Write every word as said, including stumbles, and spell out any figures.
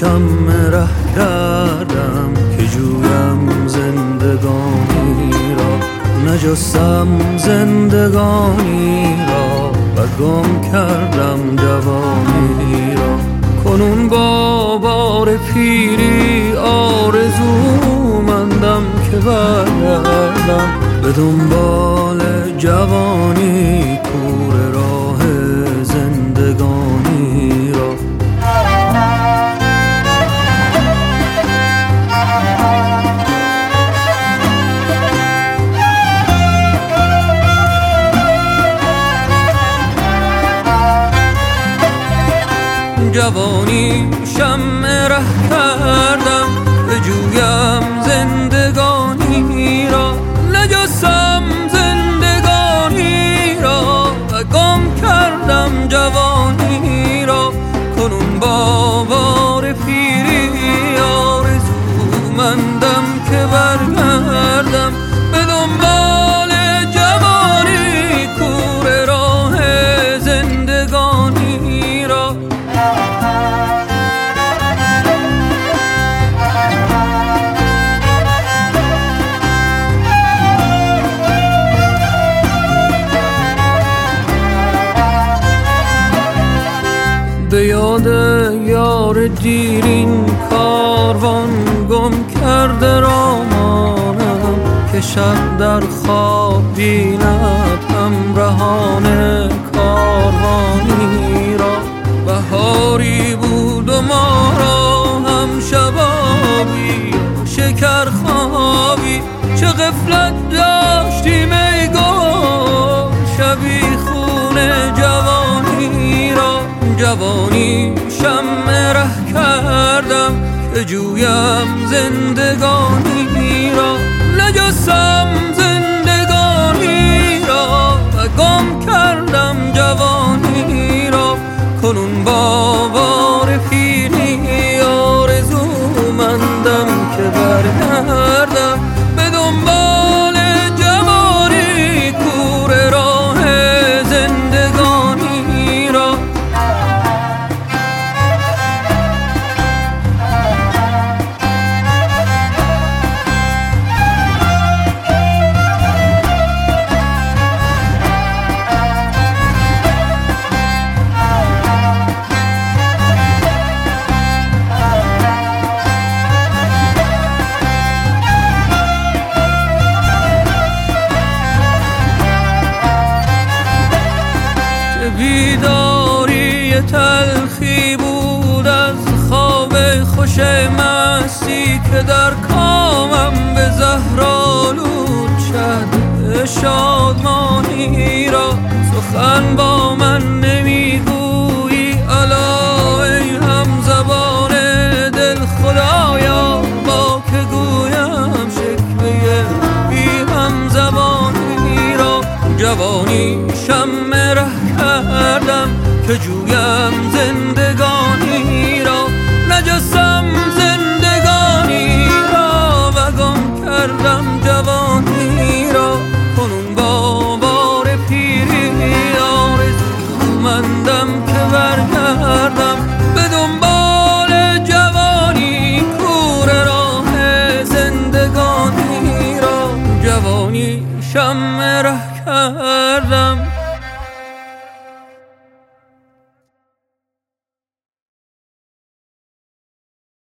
شم ره کردم که جویم زندگانی را، نجستم زندگانی را و گم کردم جوانی را. کنون با بار پیری آرزومندم که برگردم به دنبال جوانی، کوره راه زندگانی را. جوانی شم ره کردم به جویم زندگانی را، نجستم زندگانی را و گم کردم جوانی را. کنون با بار پیری آرزومندم که برگردم به دنبال جوانی، کوره راه زندگانی را. به یاد یار دیرین کاروان گم کرده رامانم، که شب در خواب بیند همراهان کاروانی را. بهاری بود و ما را هم شبابی شکر خوابی، چه غفلت داشتیم ای گل شبی خون جوانی را. جوانی شم ره کردم که جویم زندگانی را، نجستم زندگانی را و گم کردم جوانی را. کنون با بار پیری آرزومندم که برگردم به دنبال جوانی، کوره راه زندگانی را. بیداری تلخی بود از خواب خوش مستی، که در کامم به زهرآلود شد شادمانی را. سخن با من نمیگویی الا ای هم زبان دل خدایا، با که گویم شکوه بی هم زبانی را. جوانی شم ره کردم که جویم زندگانی را، نجستم زندگانی را و گم کردم جوانی را. کنون با بار پیری آرزومندم که برگردم به دنبال جوانی، کوره راه زندگانی را. جوانی شم ره کردم